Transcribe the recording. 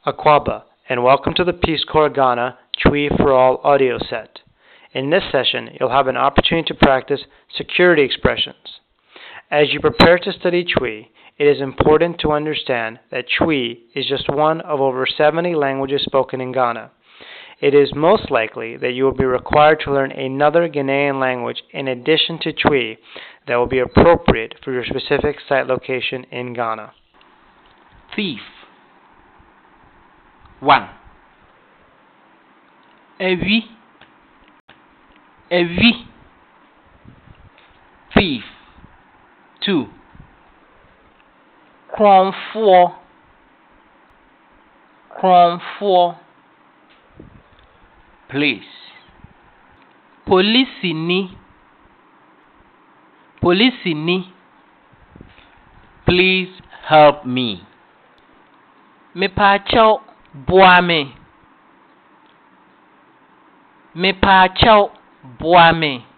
Akwaba, and welcome to the Peace Corps Ghana Twi for All audio set. In this session, you'll have an opportunity to practice security expressions. As you prepare to study Twi, it is important to understand that Twi is just one of over 70 languages spoken in Ghana. It is most likely that you will be required to learn another Ghanaian language in addition to Twi that will be appropriate for your specific site location in Ghana. Thief. 1. Evi. Thief. 2. Cronfoɔ. Police. Policini. Please help me. Mepaakyɛw boa me.